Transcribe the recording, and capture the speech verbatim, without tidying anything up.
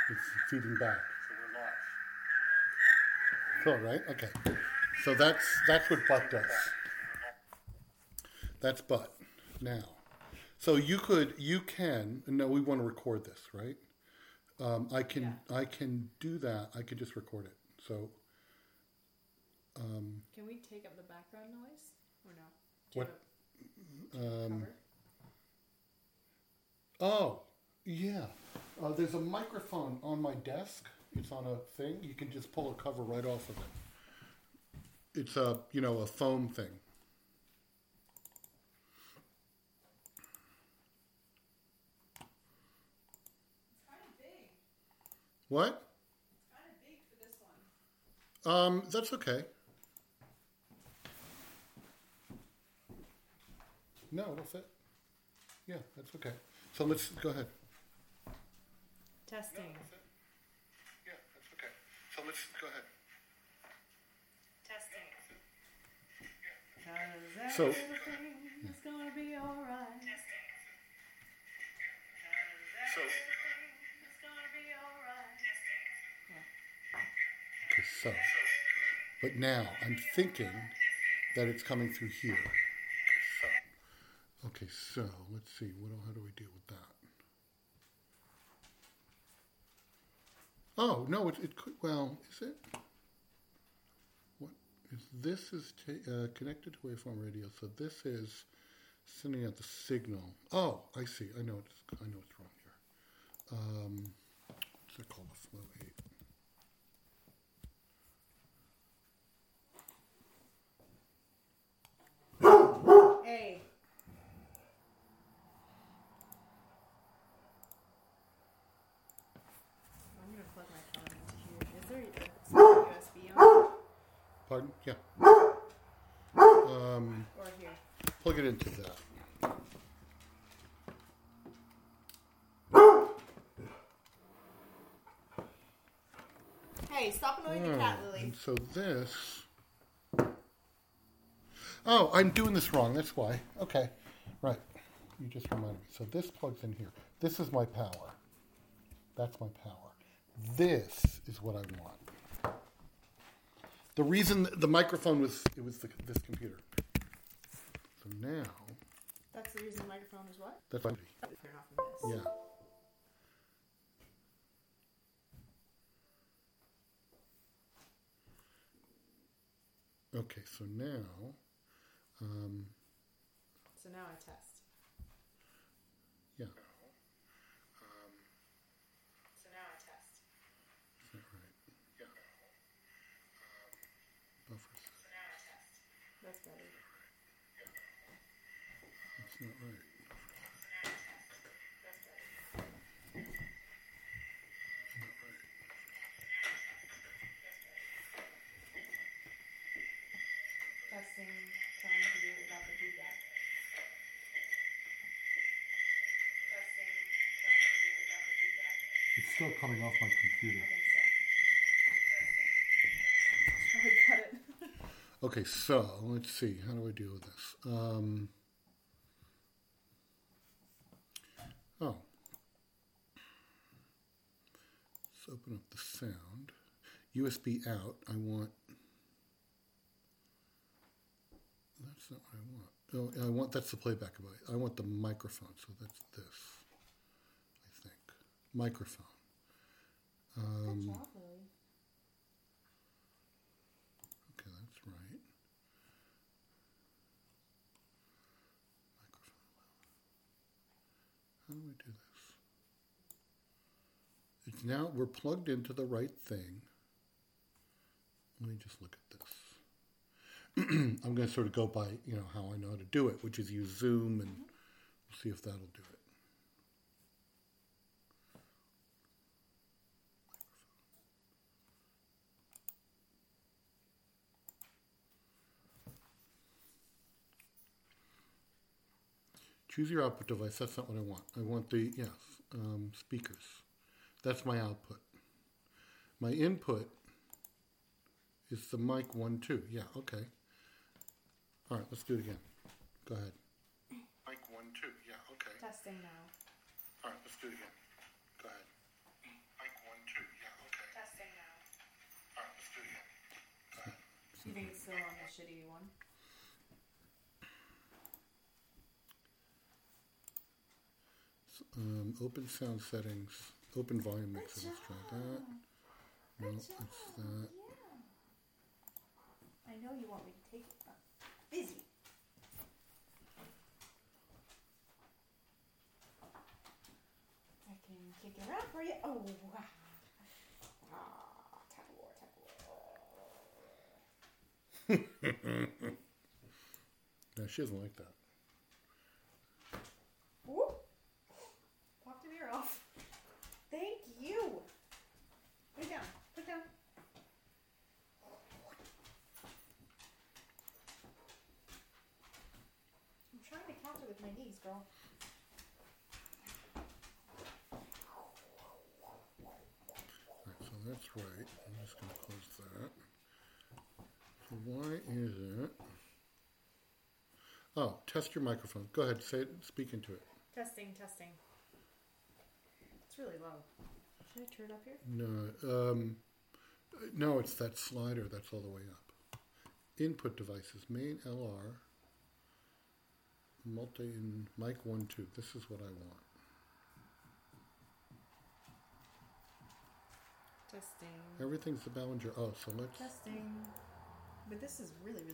It's feeding back. So we're live. Cool, right? Okay. So that's that's what butt does. That's butt. Now, so you could, you can. No, we want to record this, right? Um, I can, Yeah. I can do that. I could just record it. So, um, Can we take up the background noise or no? Do you what? have a Um, cover? oh, yeah. Uh, there's a microphone on my desk. It's on a thing. You can just pull a cover right off of it. It's a, you know, a foam thing. It's kind of big. What? It's kind of big for this one. Um, that's okay. No, it'll fit. Yeah, that's okay. So let's go ahead. Testing. Yeah, that's okay. So let's go ahead. Testing. Cause So- everything's gonna be alright. Testing. Cause So- everything's gonna be alright. Testing. Okay, so. But now I'm thinking that it's coming through here. Okay, so let's see. What? How do we deal with that? Oh no, it, it could. Well, is it? What is this? Is ta- uh, connected to waveform radio. So this is sending out the signal. Oh, I see. I know it's. I know it's wrong here. Um, what's it called? A flow eight. A. I'm gonna plug my phone into here. Is there a U S B on it? Pardon? Yeah. Um, Or here? plug it into that. Hey, stop annoying the cat, Lily. And so this. Oh, I'm doing this wrong. That's why. Okay. Right. You just reminded me. So this plugs in here. This is my power. That's my power. This is what I want. The reason the microphone was, it was the, this computer. So now, That's the reason the microphone is what? that's fine. Turn off from this. Yeah. Okay, so now, um, So now I test. yeah. So now I test. Is that right? Yeah. Um, buffers. So now I test. That's better. That's not right. That's better. Not right. Testing. Trying to do it without the feedback. Testing. Trying to do it without the feedback. It's still coming off my computer. I think so. Testing. Oh, we got it. Okay, so let's see. How do I deal with this? Um, oh. Let's open up the sound. U S B out. I want. That's not what I want. Oh, I want that's the playback device. I want the microphone. So that's this. I think microphone. Um, Good job, Lily. Okay, that's right. Microphone. How do we do this? It's now, we're plugged into the right thing. Let me just look at this. I'm going to sort of go by, you know, how I know how to do it, which is use Zoom, and we'll see if that'll do it. Choose your output device. That's not what I want. I want the, yes, um, speakers. That's my output. My input is the mic one, two. Yeah, okay. All right, let's do it again. Go ahead. Mic one, two. Yeah, okay. Testing now. All right, let's do it again. Go ahead. Mic one, shitty one. Um, open sound settings, open volume mixer. Let's try that. No, Good it's job. that. Yeah. I know you want me to take it. I'm busy. I can kick it around for you. Oh, wow. Ah, tug of war, tug of war. No, she doesn't like that. Whoop. Popped an ear off. Thank you. Put it down. Put it down. I'm trying to counter with my knees, girl. Right, so that's right. I'm just going to close that. So why is it? Oh, test your microphone. Go ahead, say it. Speak into it. Testing, testing. It's really low. Should I turn it up here? No, um, no, it's that slider that's all the way up. Input devices, main L R, multi in mic one two. This is what I want. Testing. Everything's the Ballinger. Oh, so let's. Testing. But this is really, really